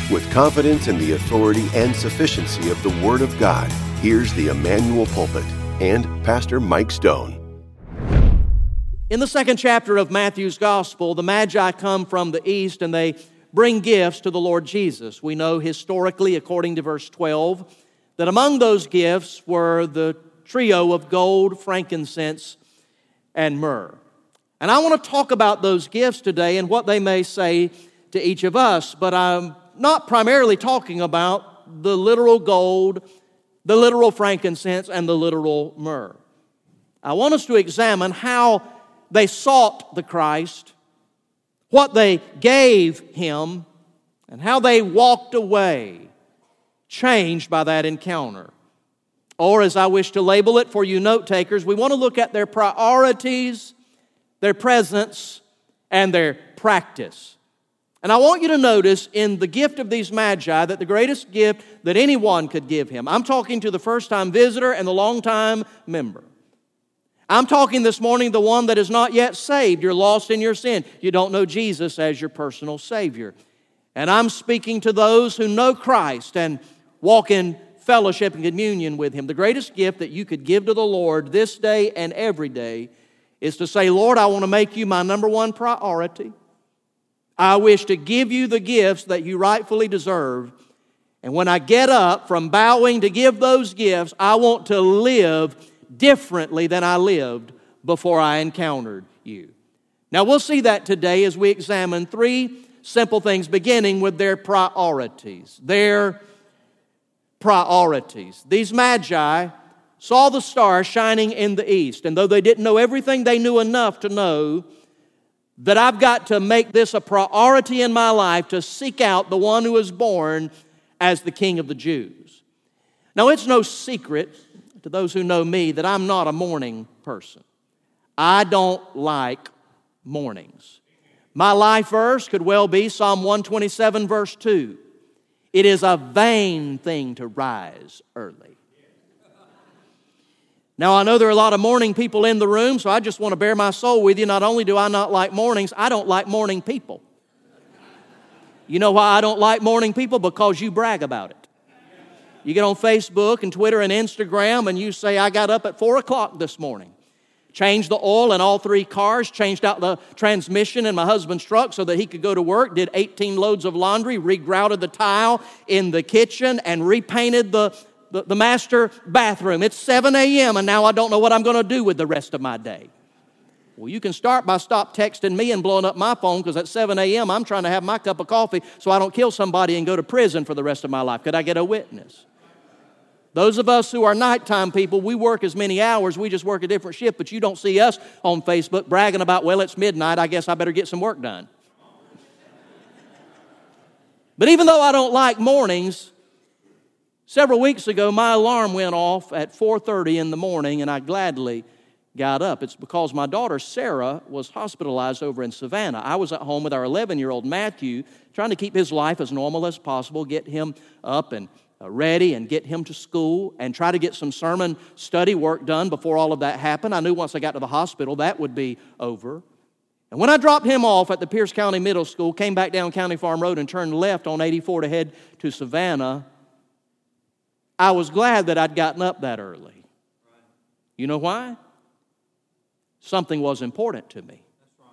With confidence in the authority and sufficiency of the Word of God, here's the Emmanuel Pulpit and Pastor Mike Stone. In the second chapter of Matthew's Gospel, the Magi come from the east and they bring gifts to the Lord Jesus. We know historically, according to verse 12, that among those gifts were the trio of gold, frankincense, and myrrh. And I want to talk about those gifts today and what they may say to each of us, but I'm not primarily talking about the literal gold, the literal frankincense, and the literal myrrh. I want us to examine how they sought the Christ, what they gave Him, and how they walked away, changed by that encounter. Or, as I wish to label it for you note takers, we want to look at their priorities, their presence, and their practice. And I want you to notice in the gift of these Magi that the greatest gift that anyone could give him. I'm talking to the first-time visitor and the long-time member. I'm talking this morning the one that is not yet saved. You're lost in your sin. You don't know Jesus as your personal Savior. And I'm speaking to those who know Christ and walk in fellowship and communion with Him. The greatest gift that you could give to the Lord this day and every day is to say, Lord, I want to make You my number one priority. I wish to give You the gifts that You rightfully deserve. And when I get up from bowing to give those gifts, I want to live differently than I lived before I encountered You. Now we'll see that today as we examine three simple things, beginning with their priorities. Their priorities. These Magi saw the star shining in the east, and though they didn't know everything, they knew enough to know that I've got to make this a priority in my life to seek out the one who was born as the King of the Jews. Now, it's no secret to those who know me that I'm not a morning person. I don't like mornings. My life verse could well be Psalm 127, verse 2. It is a vain thing to rise early. Now, I know there are a lot of morning people in the room, so I just want to bare my soul with you. Not only do I not like mornings, I don't like morning people. You know why I don't like morning people? Because you brag about it. You get on Facebook and Twitter and Instagram and you say, I got up at 4 o'clock this morning. Changed the oil in all 3 cars, changed out the transmission in my husband's truck so that he could go to work, did 18 loads of laundry, regrouted the tile in the kitchen, and repainted the master bathroom. It's 7 a.m. and now I don't know what I'm going to do with the rest of my day. Well, you can start by stop texting me and blowing up my phone, because at 7 a.m. I'm trying to have my cup of coffee so I don't kill somebody and go to prison for the rest of my life. Could I get a witness? Those of us who are nighttime people, we work as many hours, we just work a different shift, but you don't see us on Facebook bragging about, well, it's midnight, I guess I better get some work done. But even though I don't like mornings, several weeks ago my alarm went off at 4:30 in the morning and I gladly got up. It's because my daughter Sarah was hospitalized over in Savannah. I was at home with our 11-year-old Matthew, trying to keep his life as normal as possible, get him up and ready and get him to school and try to get some sermon study work done before all of that happened. I knew once I got to the hospital that would be over. And when I dropped him off at the Pierce County Middle School, came back down County Farm Road and turned left on 84 to head to Savannah, I was glad that I'd gotten up that early. You know why? Something was important to me.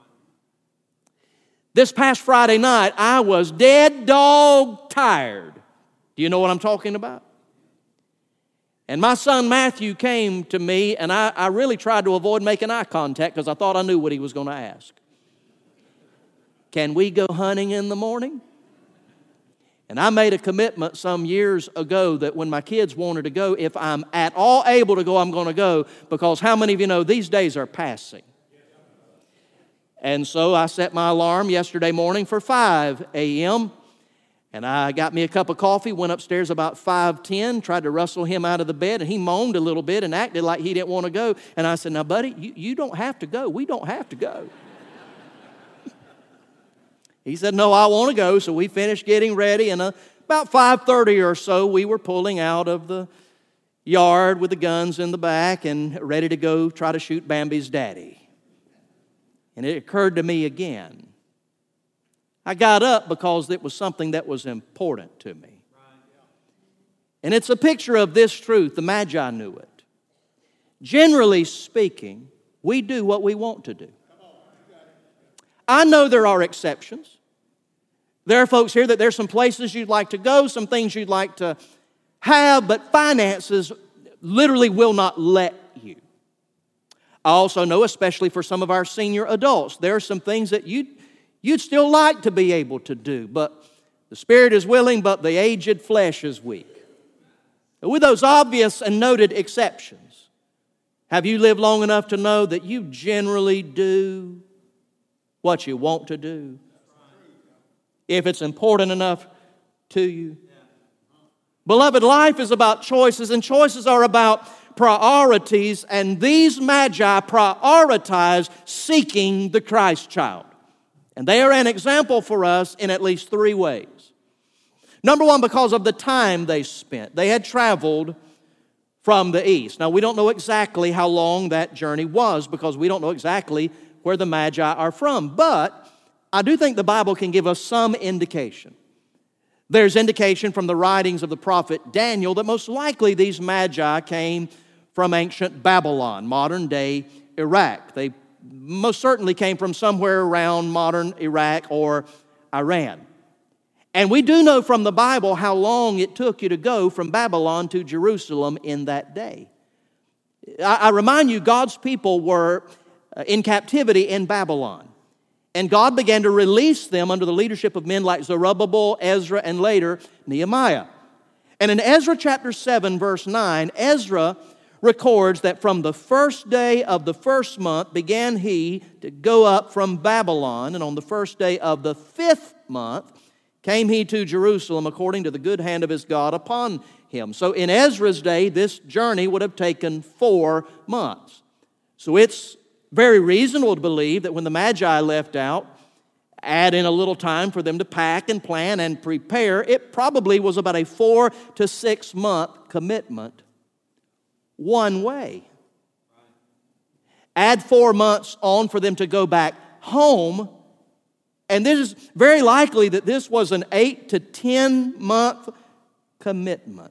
This past Friday night, I was dead dog tired. Do you know what I'm talking about? And my son Matthew came to me, and I really tried to avoid making eye contact because I thought I knew what he was going to ask. Can we go hunting in the morning? And I made a commitment some years ago that when my kids wanted to go, if I'm at all able to go, I'm going to go, because how many of you know these days are passing? And so I set my alarm yesterday morning for 5 a.m., and I got me a cup of coffee, went upstairs about 5:10, tried to rustle him out of the bed, and he moaned a little bit and acted like he didn't want to go. And I said, now, buddy, you don't have to go. We don't have to go. He said, no, I want to go. So we finished getting ready, and about 5:30 or so, we were pulling out of the yard with the guns in the back and ready to go try to shoot Bambi's daddy. And it occurred to me again, I got up because it was something that was important to me. And it's a picture of this truth. The Magi knew it. Generally speaking, we do what we want to do. I know there are exceptions. There are folks here that there's some places you'd like to go, some things you'd like to have, but finances literally will not let you. I also know, especially for some of our senior adults, there are some things that you'd still like to be able to do, but the spirit is willing, but the aged flesh is weak. With those obvious and noted exceptions, have you lived long enough to know that you generally do what you want to do? If it's important enough to you. Beloved, life is about choices, and choices are about priorities, and these Magi prioritize seeking the Christ child. And they are an example for us in at least three ways. Number one, because of the time they spent. They had traveled from the east. Now, we don't know exactly how long that journey was because we don't know exactly where the Magi are from. But I do think the Bible can give us some indication. There's indication from the writings of the prophet Daniel that most likely these Magi came from ancient Babylon, modern-day Iraq. They most certainly came from somewhere around modern Iraq or Iran. And we do know from the Bible how long it took you to go from Babylon to Jerusalem in that day. I remind you, God's people were in captivity in Babylon. And God began to release them under the leadership of men like Zerubbabel, Ezra, and later Nehemiah. And in Ezra chapter 7, verse 9, Ezra records that from the first day of the first month began he to go up from Babylon, and on the first day of the 5th month came he to Jerusalem according to the good hand of his God upon him. So in Ezra's day, this journey would have taken 4 months. So it's very reasonable to believe that when the Magi left out, add in a little time for them to pack and plan and prepare, it probably was about a 4 to 6 month commitment one way. Add 4 months on for them to go back home, and this is very likely that this was an 8 to 10 month commitment.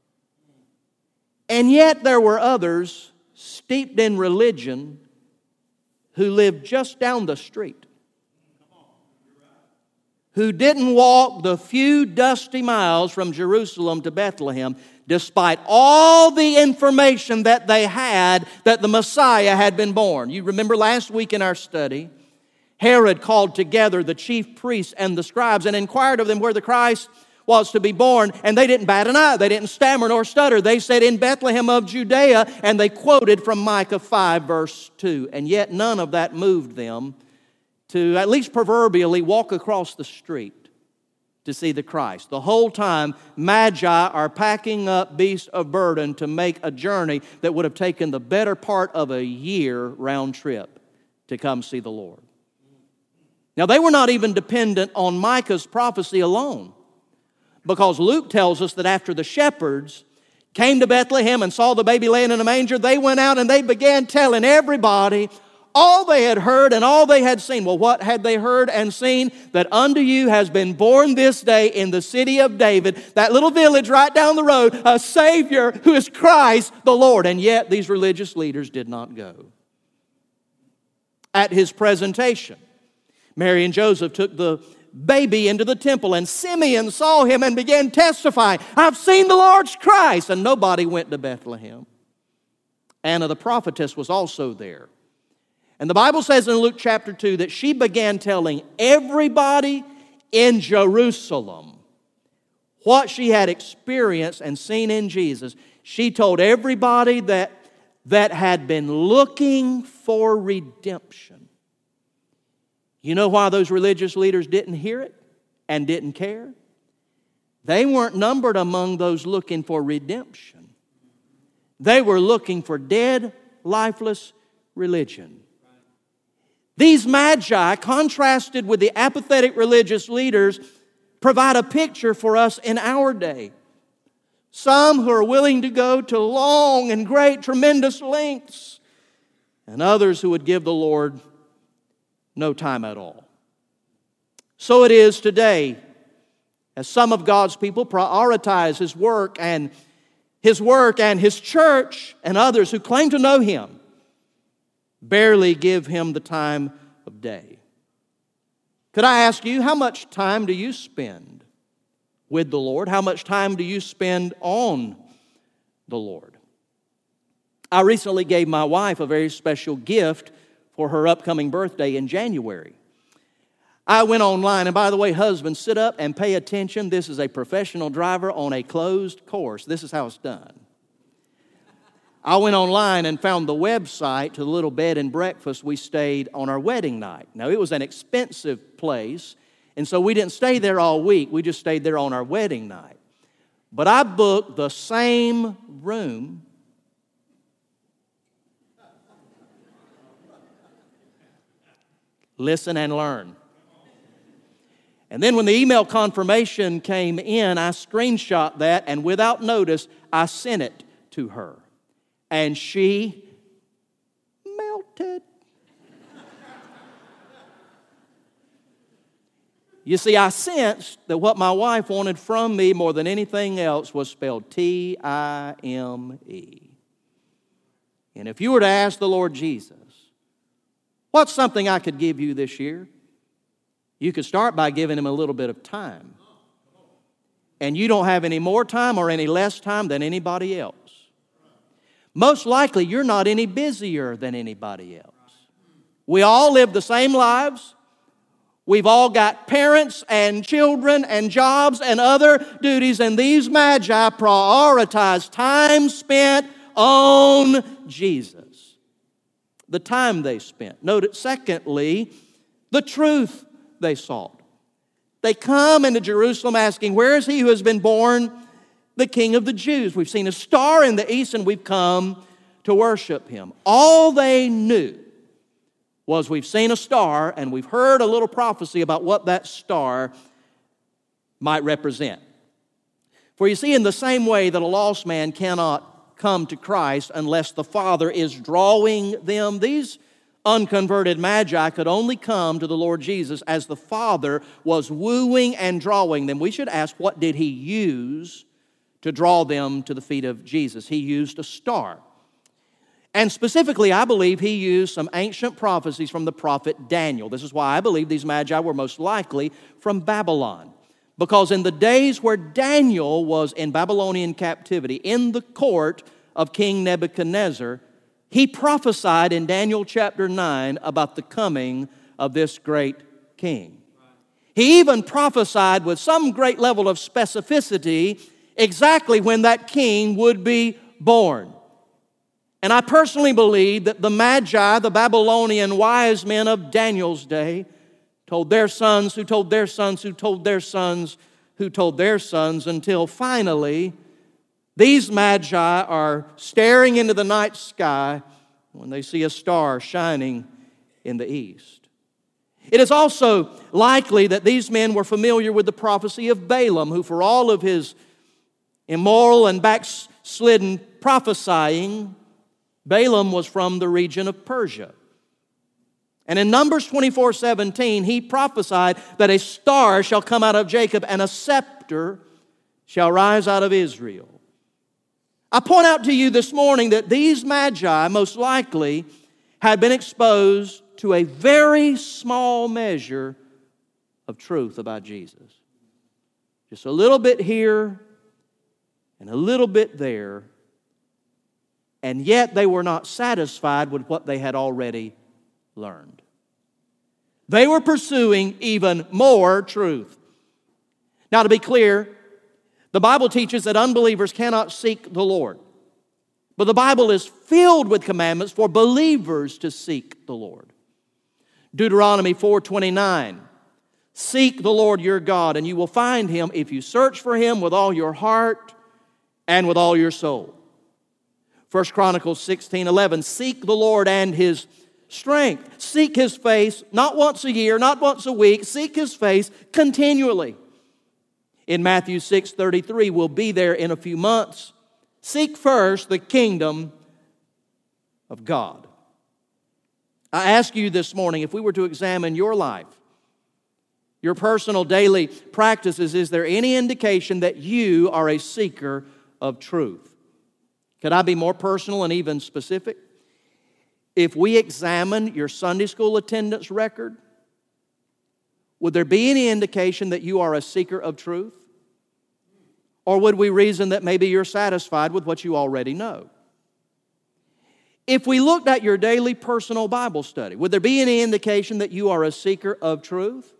And yet there were others steeped in religion who lived just down the street, who didn't walk the few dusty miles from Jerusalem to Bethlehem, despite all the information that they had that the Messiah had been born. You remember last week in our study, Herod called together the chief priests and the scribes and inquired of them where the Christ was to be born, and they didn't bat an eye. They didn't stammer nor stutter. They said, "In Bethlehem of Judea," and they quoted from Micah 5, verse 2. And yet none of that moved them to, at least proverbially, walk across the street to see the Christ. The whole time, Magi are packing up beasts of burden to make a journey that would have taken the better part of a year round trip to come see the Lord. Now, they were not even dependent on Micah's prophecy alone, because Luke tells us that after the shepherds came to Bethlehem and saw the baby laying in a manger, they went out and they began telling everybody all they had heard and all they had seen. Well, what had they heard and seen? That unto you has been born this day in the city of David, that little village right down the road, a Savior who is Christ the Lord. And yet these religious leaders did not go. At his presentation, Mary and Joseph took the baby into the temple, and Simeon saw him and began testifying, "I've seen the Lord's Christ." And nobody went to Bethlehem. Anna the prophetess was also there. And the Bible says in Luke chapter 2 that she began telling everybody in Jerusalem what she had experienced and seen in Jesus. She told everybody that had been looking for redemption. You know why those religious leaders didn't hear it and didn't care? They weren't numbered among those looking for redemption. They were looking for dead, lifeless religion. These Magi, contrasted with the apathetic religious leaders, provide a picture for us in our day. Some who are willing to go to long and great, tremendous lengths, and others who would give the Lord no time at all. So it is today, as some of God's people prioritize His work and His church, and others who claim to know Him barely give Him the time of day. Could I ask you, how much time do you spend with the Lord? How much time do you spend on the Lord? I recently gave my wife a very special gift for her upcoming birthday in January. I went online, and by the way, husbands, sit up and pay attention. This is a professional driver on a closed course. This is how it's done. I went online and found the website to the little bed and breakfast we stayed on our wedding night. Now, it was an expensive place, and so we didn't stay there all week. We just stayed there on our wedding night. But I booked the same room listen and learn. And then when the email confirmation came in, I screenshot that, and without notice, I sent it to her. And she melted. You see, I sensed that what my wife wanted from me more than anything else was spelled Time. And if you were to ask the Lord Jesus, what's something I could give you this year? You could start by giving Him a little bit of time. And you don't have any more time or any less time than anybody else. Most likely, you're not any busier than anybody else. We all live the same lives. We've all got parents and children and jobs and other duties, and these magi prioritize time spent on Jesus. The time they spent. Note it, secondly, the truth they sought. They come into Jerusalem asking, where is He who has been born the King of the Jews? We've seen a star in the east and we've come to worship Him. All they knew was we've seen a star and we've heard a little prophecy about what that star might represent. For you see, in the same way that a lost man cannot come to Christ unless the Father is drawing them, these unconverted magi could only come to the Lord Jesus as the Father was wooing and drawing them. We should ask, what did He use to draw them to the feet of Jesus? He used a star. And specifically, I believe He used some ancient prophecies from the prophet Daniel. This is why I believe these magi were most likely from Babylon. Because in the days where Daniel was in Babylonian captivity, in the court of King Nebuchadnezzar, he prophesied in Daniel chapter 9 about the coming of this great king. He even prophesied with some great level of specificity exactly when that king would be born. And I personally believe that the Magi, the Babylonian wise men of Daniel's day, told their sons who told their sons who told their sons who told their sons, until finally these Magi are staring into the night sky when they see a star shining in the east. It is also likely that these men were familiar with the prophecy of Balaam, who for all of his immoral and backslidden prophesying, Balaam was from the region of Persia. And in Numbers 24:17, he prophesied that a star shall come out of Jacob and a scepter shall rise out of Israel. I point out to you this morning that these magi most likely had been exposed to a very small measure of truth about Jesus. Just a little bit here and a little bit there, and yet they were not satisfied with what they had already learned. They were pursuing even more truth. Now, to be clear, the Bible teaches that unbelievers cannot seek the Lord. But the Bible is filled with commandments for believers to seek the Lord. Deuteronomy 4:29, seek the Lord your God, and you will find Him if you search for Him with all your heart and with all your soul. 1 Chronicles 16:11, seek the Lord and His strength. Seek His face, not once a year, not once a week. Seek His face continually. In Matthew 6:33, we'll be there in a few months. Seek first the kingdom of God. I ask you this morning, if we were to examine your life, your personal daily practices, is there any indication that you are a seeker of truth? Could I be more personal and even specific? If we examine your Sunday school attendance record, would there be any indication that you are a seeker of truth? Or would we reason that maybe you're satisfied with what you already know? If we looked at your daily personal Bible study, would there be any indication that you are a seeker of truth?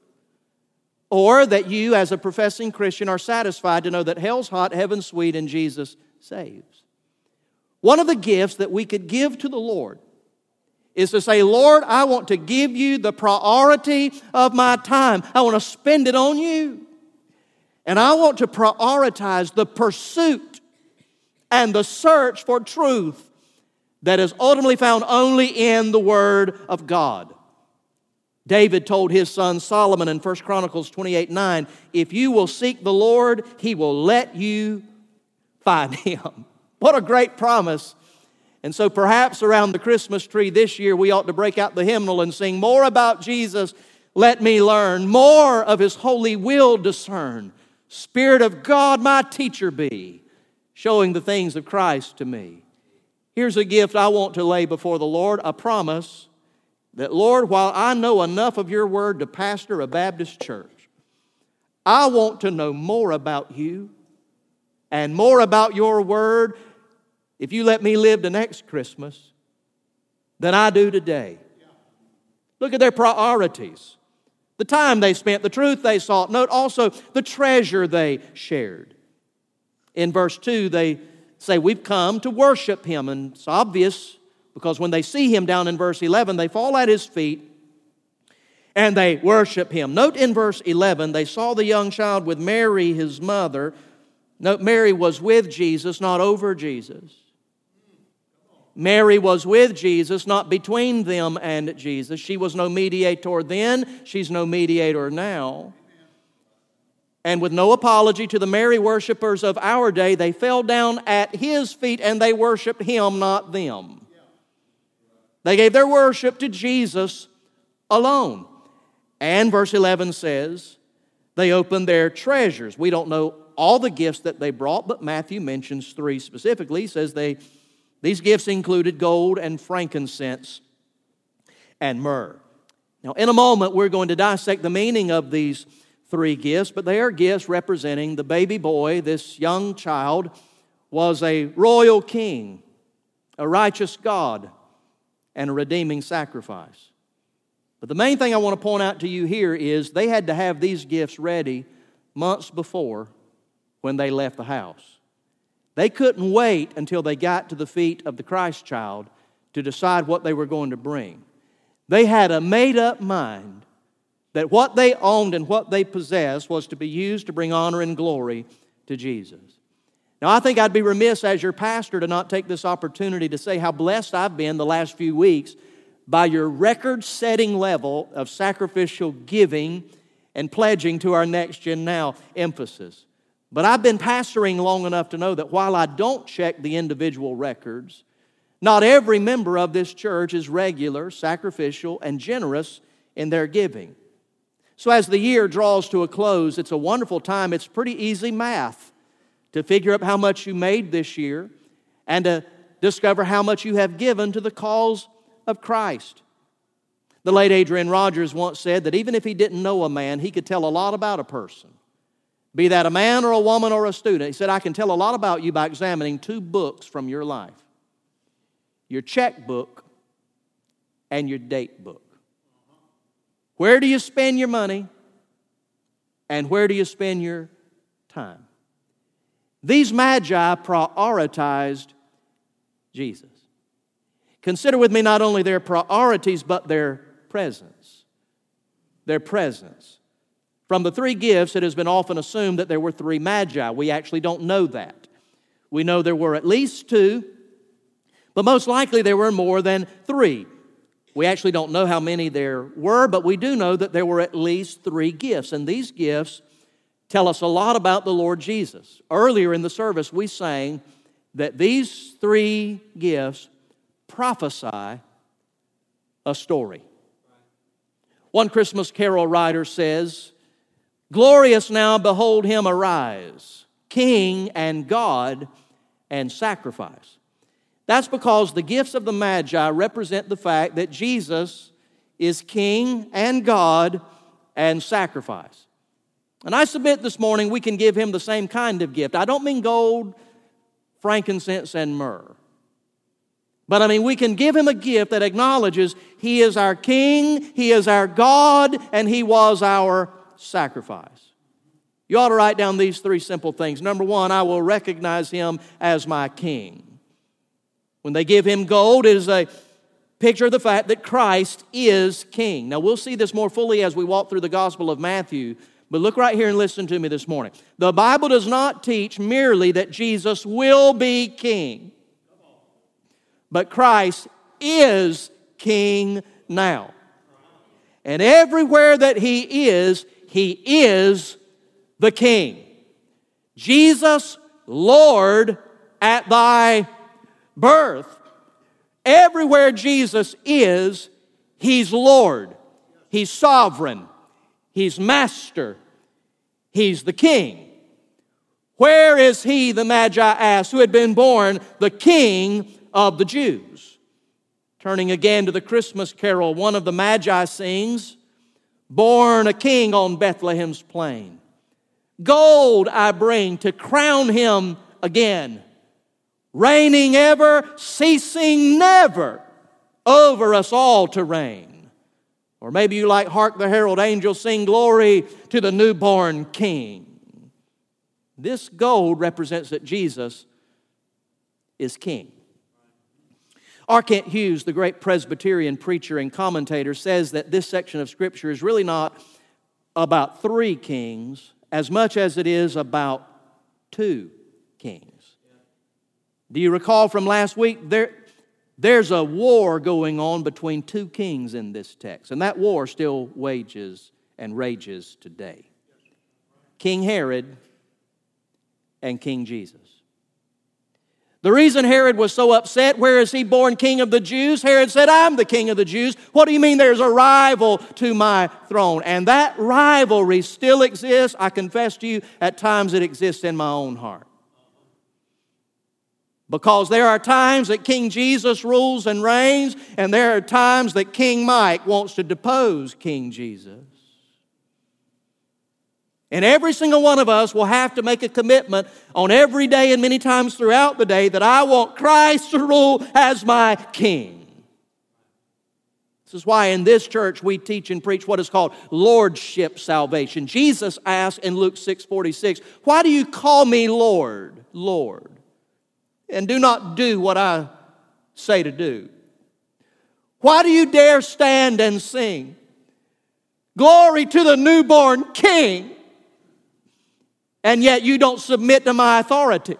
Or that you, as a professing Christian, are satisfied to know that hell's hot, heaven's sweet, and Jesus saves? One of the gifts that we could give to the Lord is to say, Lord, I want to give you the priority of my time. I want to spend it on you. And I want to prioritize the pursuit and the search for truth that is ultimately found only in the Word of God. David told his son Solomon in 1 Chronicles 28:9, if you will seek the Lord, He will let you find Him. What a great promise. And so perhaps around the Christmas tree this year, we ought to break out the hymnal and sing, more about Jesus, let me learn, more of His holy will discern. Spirit of God, my teacher be, showing the things of Christ to me. Here's a gift I want to lay before the Lord, a promise that, Lord, while I know enough of your word to pastor a Baptist church, I want to know more about you and more about your word if you let me live to next Christmas than I do today. Look at their priorities. The time they spent, the truth they sought. Note also the treasure they shared. In verse 2, they say, we've come to worship Him. And it's obvious because when they see Him down in verse 11, they fall at His feet and they worship Him. Note in verse 11, they saw the young child with Mary, His mother. Note, Mary was with Jesus, not over Jesus. Mary was with Jesus, not between them and Jesus. She was no mediator then. She's no mediator now. And with no apology to the Mary worshipers of our day, they fell down at His feet and they worshiped Him, not them. They gave their worship to Jesus alone. And verse 11 says, they opened their treasures. We don't know all the gifts that they brought, but Matthew mentions 3 specifically. He says these gifts included gold and frankincense and myrrh. Now, in a moment, we're going to dissect the meaning of these 3 gifts, but they are gifts representing the baby boy. This young child was a royal king, a righteous God, and a redeeming sacrifice. But the main thing I want to point out to you here is they had to have these gifts ready months before when they left the house. They couldn't wait until they got to the feet of the Christ child to decide what they were going to bring. They had a made-up mind that what they owned and what they possessed was to be used to bring honor and glory to Jesus. Now, I think I'd be remiss as your pastor to not take this opportunity to say how blessed I've been the last few weeks by your record-setting level of sacrificial giving and pledging to our Next Gen Now emphasis. But I've been pastoring long enough to know that while I don't check the individual records, not every member of this church is regular, sacrificial, and generous in their giving. So as the year draws to a close, it's a wonderful time. It's pretty easy math to figure out how much you made this year and to discover how much you have given to the cause of Christ. The late Adrian Rogers once said that even if he didn't know a man, he could tell a lot about a person. Be that a man or a woman or a student. He said, I can tell a lot about you by examining 2 books from your life. Your checkbook and your date book. Where do you spend your money and where do you spend your time? These magi prioritized Jesus. Consider with me not only their priorities, but their presence. Their presence. From the 3 gifts, it has been often assumed that there were 3 magi. We actually don't know that. We know there were at least 2, but most likely there were more than 3. We actually don't know how many there were, but we do know that there were at least 3 gifts, and these gifts tell us a lot about the Lord Jesus. Earlier in the service, we sang that these 3 gifts prophesy a story. One Christmas carol writer says Glorious now, behold him arise, King and God and sacrifice. That's because the gifts of the Magi represent the fact that Jesus is King and God and sacrifice. And I submit this morning we can give him the same kind of gift. I don't mean gold, frankincense, and myrrh. But I mean, we can give him a gift that acknowledges he is our King, he is our God, and he was our sacrifice. You ought to write down these three simple things. Number one, I will recognize him as my King. When they give him gold, it is a picture of the fact that Christ is King. Now, we'll see this more fully as we walk through the Gospel of Matthew, but look right here and listen to me this morning. The Bible does not teach merely that Jesus will be King, but Christ is King now. And everywhere that he is the King. Jesus, Lord, at thy birth. Everywhere Jesus is, he's Lord. He's sovereign. He's master. He's the King. Where is he, the Magi asked, who had been born the King of the Jews? Turning again to the Christmas carol, one of the Magi sings, born a king on Bethlehem's plain. Gold I bring to crown him again, reigning ever, ceasing never, over us all to reign. Or maybe you like Hark the Herald Angels Sing Glory to the Newborn King. This gold represents that Jesus is King. R. Kent Hughes, the great Presbyterian preacher and commentator, says that this section of Scripture is really not about three kings as much as it is about two kings. Do you recall from last week? There's a war going on between two kings in this text, and that war still wages and rages today. King Herod and King Jesus. The reason Herod was so upset, where is he born king of the Jews? Herod said, I'm the king of the Jews. What do you mean there's a rival to my throne? And that rivalry still exists. I confess to you, at times it exists in my own heart. Because there are times that King Jesus rules and reigns, and there are times that King Mike wants to depose King Jesus. And every single one of us will have to make a commitment on every day and many times throughout the day that I want Christ to rule as my King. This is why in this church we teach and preach what is called lordship salvation. Jesus asked in Luke 6:46, why do you call me Lord, Lord, and do not do what I say to do? Why do you dare stand and sing, glory to the newborn King, and yet you don't submit to my authority?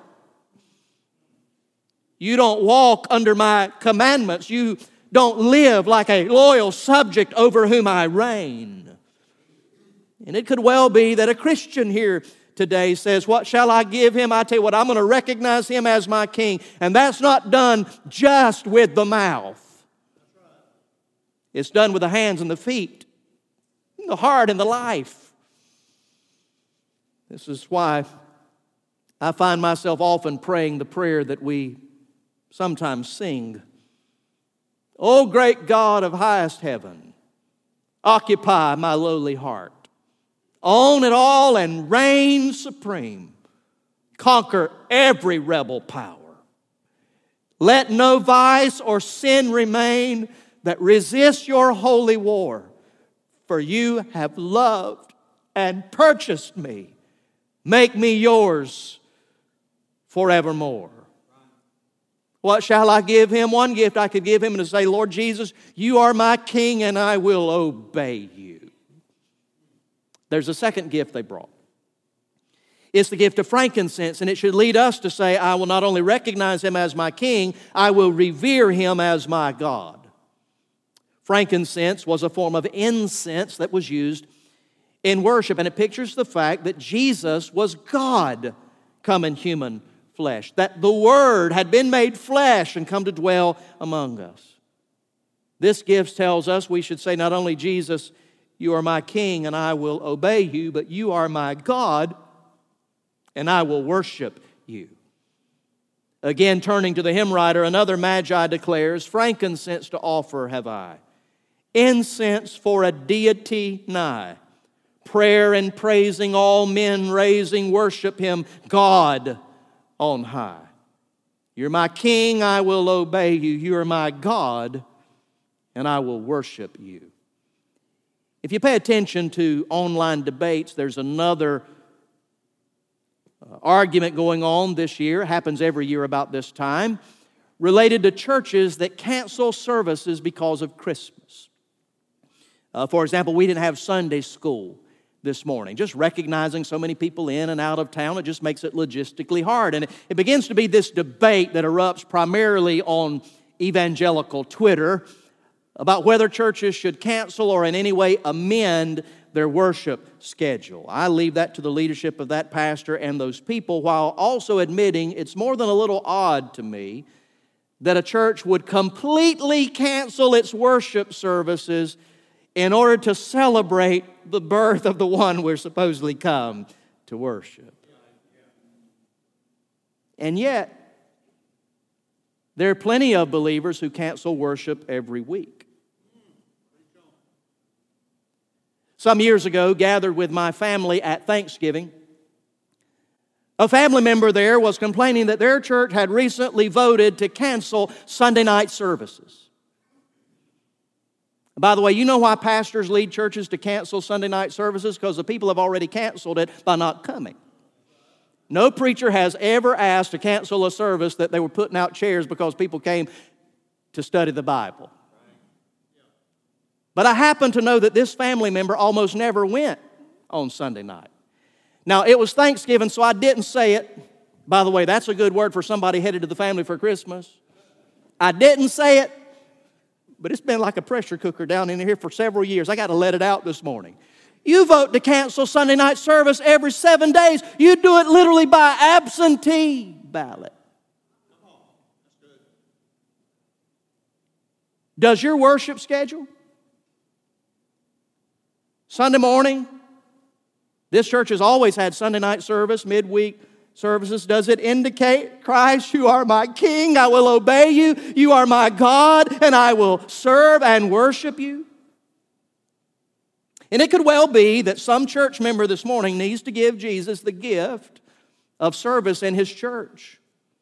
You don't walk under my commandments. You don't live like a loyal subject over whom I reign. And it could well be that a Christian here today says, what shall I give him? I tell you what, I'm going to recognize him as my King. And that's not done just with the mouth. It's done with the hands and the feet, the heart and the life. This is why I find myself often praying the prayer that we sometimes sing. O great God of highest heaven, occupy my lowly heart. Own it all and reign supreme. Conquer every rebel power. Let no vice or sin remain that resists your holy war. For you have loved and purchased me. Make me yours forevermore. What shall I give him? One gift I could give him and to say, Lord Jesus, you are my King and I will obey you. There's a second gift they brought. It's the gift of frankincense, and it should lead us to say, I will not only recognize him as my King, I will revere him as my God. Frankincense was a form of incense that was used in worship, and it pictures the fact that Jesus was God come in human flesh, that the Word had been made flesh and come to dwell among us. This gift tells us we should say not only Jesus, You are my king, and I will obey you, but you are my God, and I will worship you. Again, turning to the hymn writer, another Magi declares, frankincense to offer have I, incense for a deity nigh, prayer and praising all men raising, worship Him, God on high. You're my king, I will obey you. You are my God, and I will worship you. If you pay attention to online debates, there's another argument going on this year, it happens every year about this time, related to churches that cancel services because of Christmas. For example, we didn't have Sunday school this morning. Just recognizing so many people in and out of town, it just makes it logistically hard. And it begins to be this debate that erupts primarily on evangelical Twitter about whether churches should cancel or in any way amend their worship schedule. I leave that to the leadership of that pastor and those people, while also admitting it's more than a little odd to me that a church would completely cancel its worship services in order to celebrate the birth of the one we're supposedly come to worship. And yet, there are plenty of believers who cancel worship every week. Some years ago, gathered with my family at Thanksgiving, a family member there was complaining that their church had recently voted to cancel Sunday night services. By the way, you know why pastors lead churches to cancel Sunday night services? Because the people have already canceled it by not coming. No preacher has ever asked to cancel a service that they were putting out chairs because people came to study the Bible. But I happen to know that this family member almost never went on Sunday night. Now, it was Thanksgiving, so I didn't say it. By the way, that's a good word for somebody headed to the family for Christmas. I didn't say it, but it's been like a pressure cooker down in here for several years. I got to let it out this morning. You vote to cancel Sunday night service every 7 days. You do it literally by absentee ballot. Does your worship schedule? Sunday morning, this church has always had Sunday night service, midweek services. Does it indicate, Christ, you are my king, I will obey you, you are my God, and I will serve and worship you? And it could well be that some church member this morning needs to give Jesus the gift of service in His church.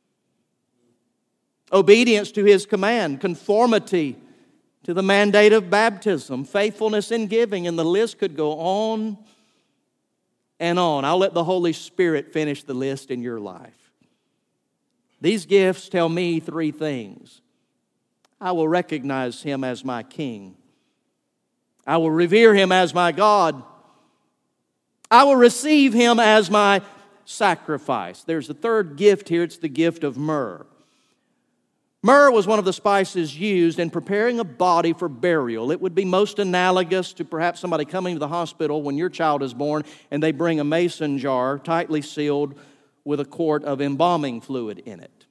Obedience to His command, conformity to the mandate of baptism, faithfulness in giving, and the list could go on and on. I'll let the Holy Spirit finish the list in your life. These gifts tell me three things. I will recognize Him as my King. I will revere Him as my God. I will receive Him as my sacrifice. There's a third gift here. It's the gift of myrrh. Myrrh was one of the spices used in preparing a body for burial. It would be most analogous to perhaps somebody coming to the hospital when your child is born and they bring a mason jar tightly sealed with a quart of embalming fluid in it.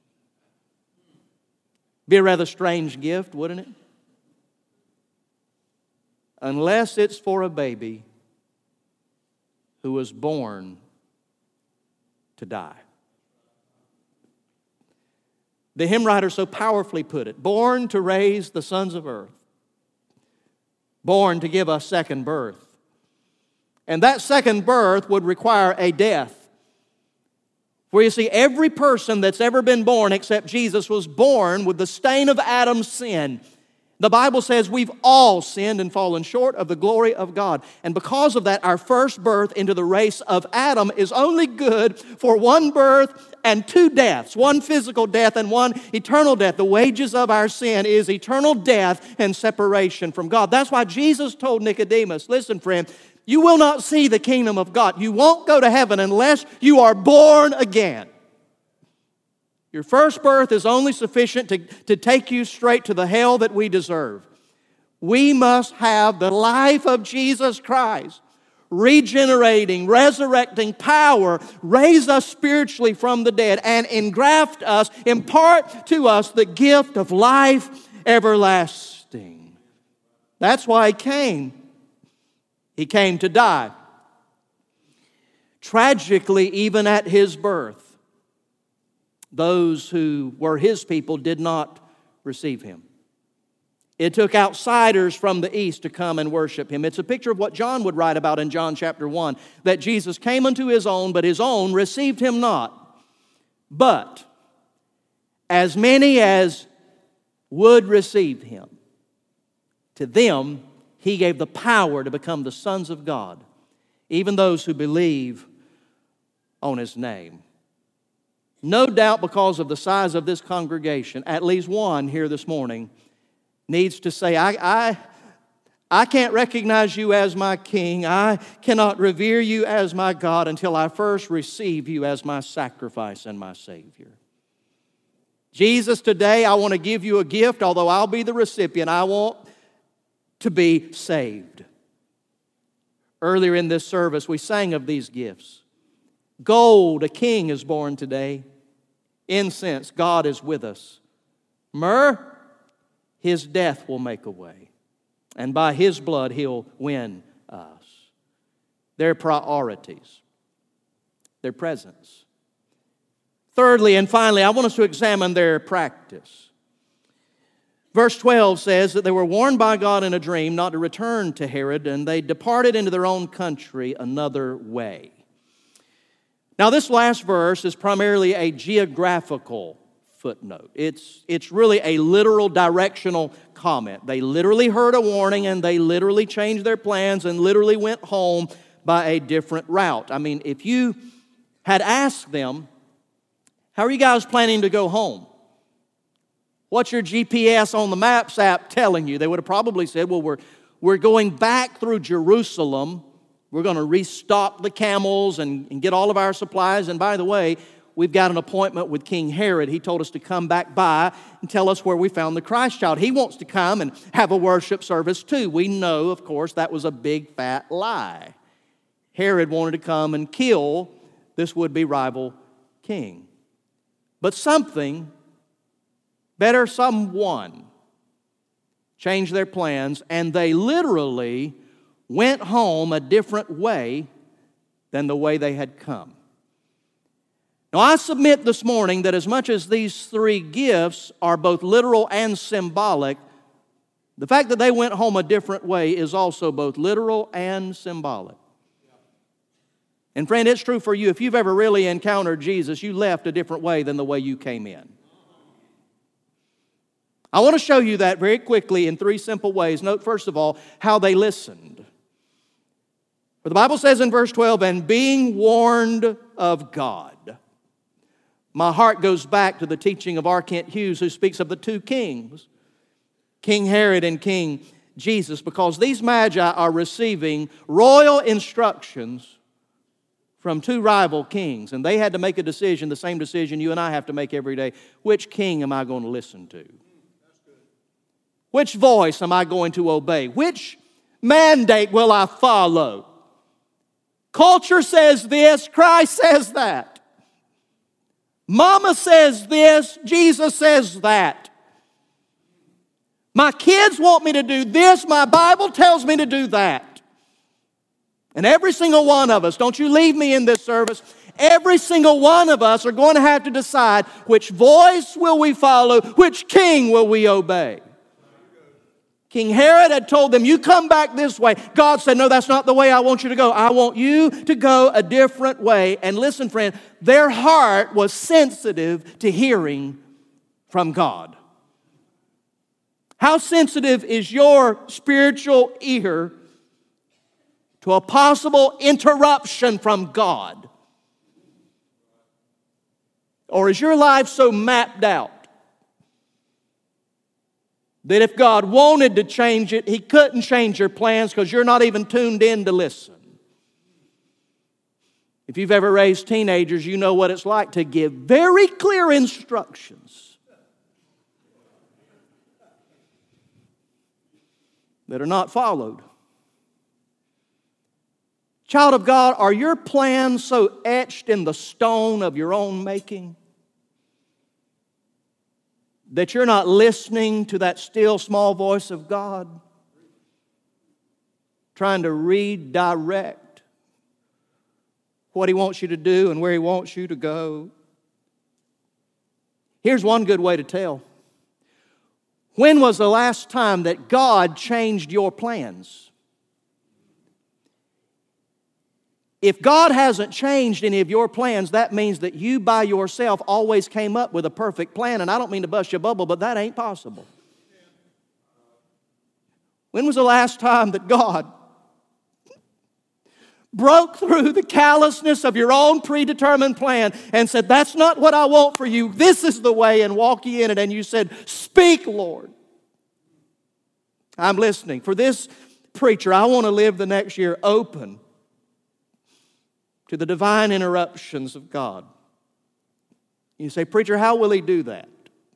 Be a rather strange gift, wouldn't it? Unless it's for a baby who was born to die. The hymn writer so powerfully put it, born to raise the sons of earth, born to give us second birth. And that second birth would require a death. For you see, every person that's ever been born except Jesus was born with the stain of Adam's sin. The Bible says we've all sinned and fallen short of the glory of God. And because of that, our first birth into the race of Adam is only good for one birth and two deaths. One physical death and one eternal death. The wages of our sin is eternal death and separation from God. That's why Jesus told Nicodemus, listen friend, you will not see the kingdom of God. You won't go to heaven unless you are born again. Your first birth is only sufficient to take you straight to the hell that we deserve. We must have the life of Jesus Christ, regenerating, resurrecting power, raise us spiritually from the dead, and engraft us, impart to us the gift of life everlasting. That's why He came. He came to die. Tragically, even at His birth, those who were His people did not receive Him. It took outsiders from the east to come and worship Him. It's a picture of what John would write about in John chapter 1, that Jesus came unto His own, but His own received Him not. But as many as would receive Him, to them He gave the power to become the sons of God, even those who believe on His name. No doubt because of the size of this congregation, at least one here this morning needs to say, I can't recognize you as my King. I cannot revere you as my God until I first receive you as my sacrifice and my Savior. Jesus, today I want to give you a gift, although I'll be the recipient. I want to be saved. Earlier in this service, we sang of these gifts. Gold, a king is born today. Incense, God is with us. Myrrh, His death will make a way. And by His blood, He'll win us. Their priorities. Their presence. Thirdly and finally, I want us to examine their practice. Verse 12 says that they were warned by God in a dream not to return to Herod, and they departed into their own country another way. Now, this last verse is primarily a geographical footnote. It's really a literal directional comment. They literally heard a warning and they literally changed their plans and literally went home by a different route. I mean, if you had asked them, how are you guys planning to go home? What's your GPS on the Maps app telling you? They would have probably said, well, we're going back through Jerusalem. We're going to restock the camels and get all of our supplies. And by the way, we've got an appointment with King Herod. He told us to come back by and tell us where we found the Christ child. He wants to come and have a worship service too. We know, of course, that was a big fat lie. Herod wanted to come and kill this would-be rival king. But someone changed their plans, and they literally went home a different way than the way they had come. Now, I submit this morning that as much as these three gifts are both literal and symbolic, the fact that they went home a different way is also both literal and symbolic. And friend, it's true for you. If you've ever really encountered Jesus, you left a different way than the way you came in. I want to show you that very quickly in three simple ways. Note, first of all, how they listened. For the Bible says in verse 12, and being warned of God. My heart goes back to the teaching of R. Kent Hughes, who speaks of the two kings, King Herod and King Jesus, because these magi are receiving royal instructions from two rival kings, and they had to make a decision, the same decision you and I have to make every day. Which king am I going to listen to? Which voice am I going to obey? Which mandate will I follow? Culture says this, Christ says that. Mama says this, Jesus says that. My kids want me to do this, my Bible tells me to do that. And every single one of us, don't you leave me in this service, every single one of us are going to have to decide which voice will we follow, which king will we obey. King Herod had told them, you come back this way. God said, no, that's not the way I want you to go. I want you to go a different way. And listen, friend, their heart was sensitive to hearing from God. How sensitive is your spiritual ear to a possible interruption from God? Or is your life so mapped out that if God wanted to change it, He couldn't change your plans because you're not even tuned in to listen? If you've ever raised teenagers, you know what it's like to give very clear instructions that are not followed. Child of God, are your plans so etched in the stone of your own making that you're not listening to that still small voice of God? trying to redirect what He wants you to do and where He wants you to go. Here's one good way to tell. When was the last time that God changed your plans? If God hasn't changed any of your plans, that means that you by yourself always came up with a perfect plan. And I don't mean to bust your bubble, but that ain't possible. When was the last time that God broke through the callousness of your own predetermined plan and said, that's not what I want for you, this is the way, and walk ye in it, and you said, speak, Lord. I'm listening. For this preacher, I want to live the next year open to the divine interruptions of God. You say, preacher, how will He do that?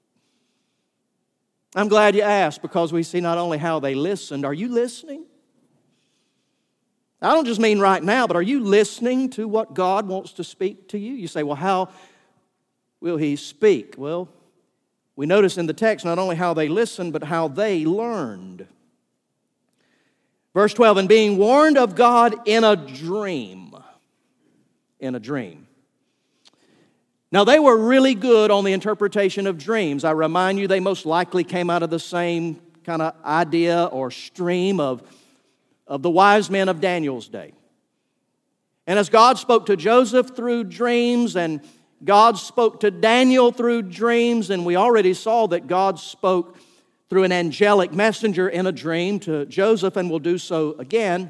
I'm glad you asked, because we see not only how they listened. Are you listening? I don't just mean right now, but are you listening to what God wants to speak to you? You say, well, how will He speak? Well, we notice in the text not only how they listened, but how they learned. Verse 12, and being warned of God in a dream. In a dream. Now, they were really good on the interpretation of dreams. I remind you, they most likely came out of the same kind of idea or stream of the wise men of Daniel's day. And as God spoke to Joseph through dreams, and God spoke to Daniel through dreams, and we already saw that God spoke through an angelic messenger in a dream to Joseph, and will do so again,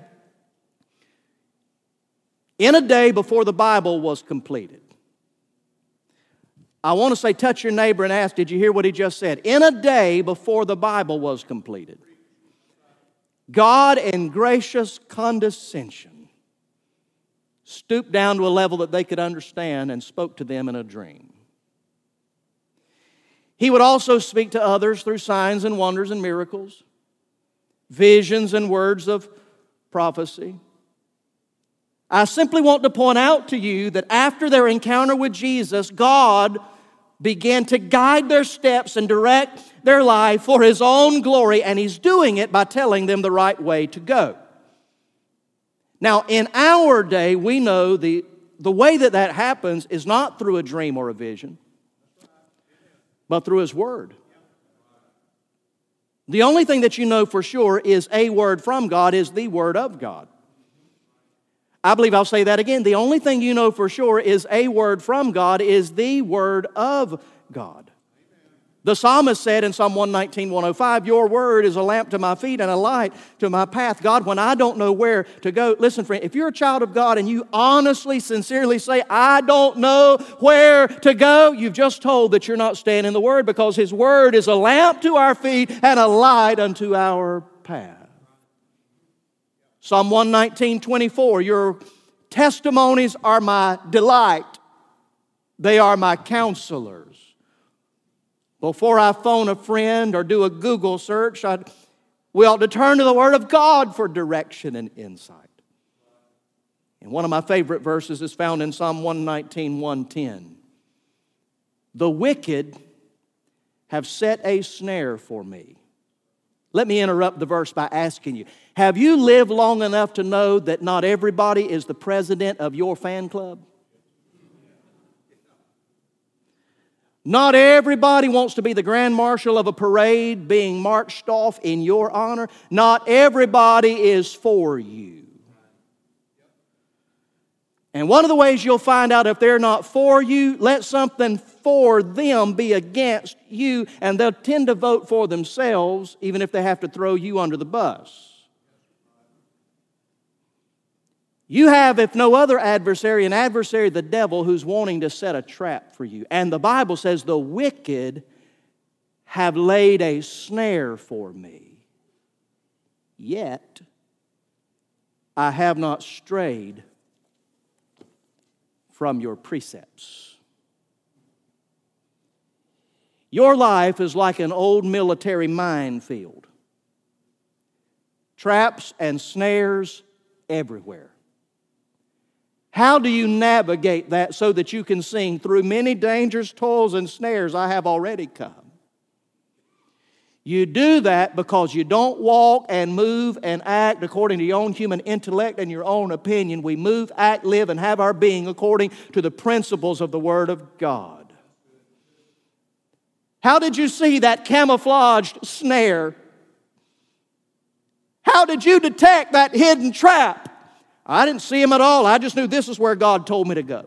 in a day before the Bible was completed. I want to say, touch your neighbor and ask, did you hear what he just said? In a day before the Bible was completed, God, in gracious condescension, stooped down to a level that they could understand and spoke to them in a dream. He would also speak to others through signs and wonders and miracles, visions and words of prophecy. I simply want to point out to you that after their encounter with Jesus, God began to guide their steps and direct their life for His own glory, and He's doing it by telling them the right way to go. Now, in our day, we know the way that happens is not through a dream or a vision, but through His Word. The only thing that you know for sure is a word from God is the Word of God. I believe I'll say that again. The only thing you know for sure is a word from God is the Word of God. The psalmist said in Psalm 119, 105, your word is a lamp to my feet and a light to my path. God, when I don't know where to go, listen, friend, if you're a child of God and you honestly, sincerely say, I don't know where to go, you've just told that you're not staying in the Word, because His Word is a lamp to our feet and a light unto our path. Psalm 119, 24, your testimonies are my delight. They are my counselors. Before I phone a friend or do a Google search, we ought to turn to the Word of God for direction and insight. And one of my favorite verses is found in Psalm 119, 110. The wicked have set a snare for me. Let me interrupt the verse by asking you, have you lived long enough to know that not everybody is the president of your fan club? Not everybody wants to be the grand marshal of a parade being marched off in your honor. Not everybody is for you. And one of the ways you'll find out if they're not for you, let something for them be against you, and they'll tend to vote for themselves, even if they have to throw you under the bus. You have, if no other adversary, an adversary, the devil, who's wanting to set a trap for you. And the Bible says, the wicked have laid a snare for me, yet I have not strayed from your precepts. Your life is like an old military minefield. Traps and snares everywhere. How do you navigate that so that you can sing, through many dangers, toils, and snares I have already come? You do that because you don't walk and move and act according to your own human intellect and your own opinion. We move, act, live, and have our being according to the principles of the Word of God. How did you see that camouflaged snare? How did you detect that hidden trap? I didn't see him at all. I just knew this is where God told me to go.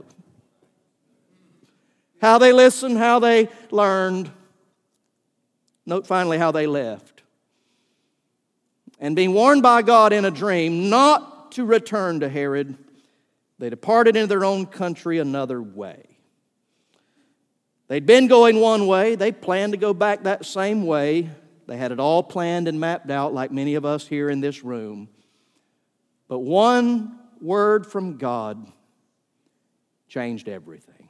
How they listened, how they learned. Note finally how they left. And being warned by God in a dream not to return to Herod, they departed into their own country another way. They'd been going one way. They planned to go back that same way. They had it all planned and mapped out like many of us here in this room. But one word from God changed everything.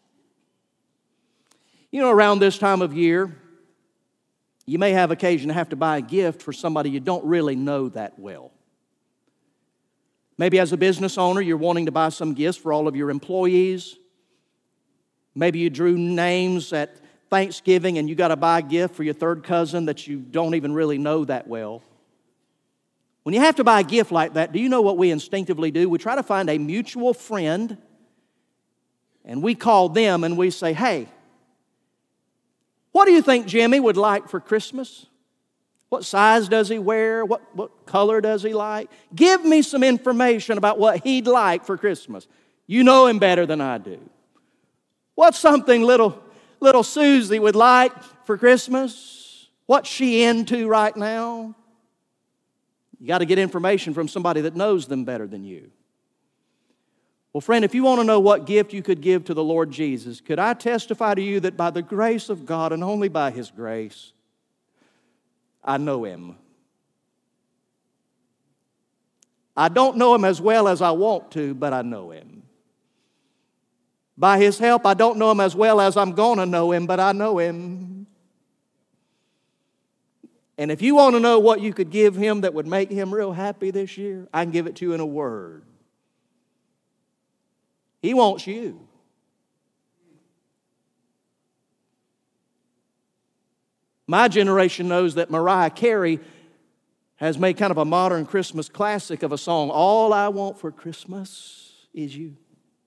You know, around this time of year, you may have occasion to have to buy a gift for somebody you don't really know that well. Maybe as a business owner, you're wanting to buy some gifts for all of your employees. Maybe you drew names at Thanksgiving and you got to buy a gift for your third cousin that you don't even really know that well. When you have to buy a gift like that, do you know what we instinctively do? We try to find a mutual friend and we call them and we say, hey, what do you think Jimmy would like for Christmas? What size does he wear? What color does he like? Give me some information about what he'd like for Christmas. You know him better than I do. What's something little Susie would like for Christmas? What's she into right now? You got to get information from somebody that knows them better than you. Well, friend, if you want to know what gift you could give to the Lord Jesus, could I testify to you that by the grace of God and only by His grace, I know Him. I don't know Him as well as I want to, but I know Him. By His help, I don't know Him as well as I'm going to know Him, but I know Him. And if you want to know what you could give Him that would make Him real happy this year, I can give it to you in a word. He wants you. My generation knows that Mariah Carey has made kind of a modern Christmas classic of a song, All I Want for Christmas Is You.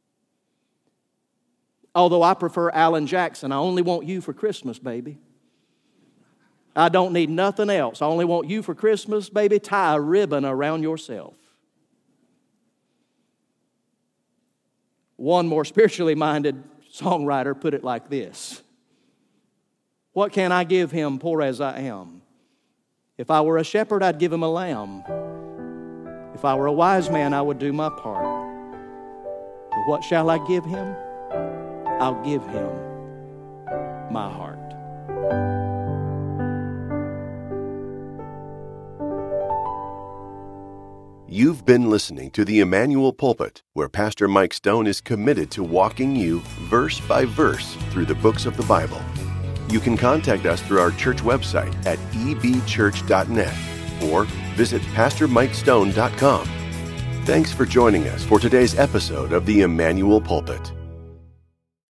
Although I prefer Alan Jackson, I only want you for Christmas, baby. I don't need nothing else. I only want you for Christmas, baby. Tie a ribbon around yourself. One more spiritually minded songwriter put it like this. What can I give him, poor as I am? If I were a shepherd, I'd give him a lamb. If I were a wise man, I would do my part. But what shall I give him? I'll give him my heart. You've been listening to the Emmanuel Pulpit, where Pastor Mike Stone is committed to walking you verse by verse through the books of the Bible. You can contact us through our church website at ebchurch.net or visit pastormikestone.com. Thanks for joining us for today's episode of the Emmanuel Pulpit.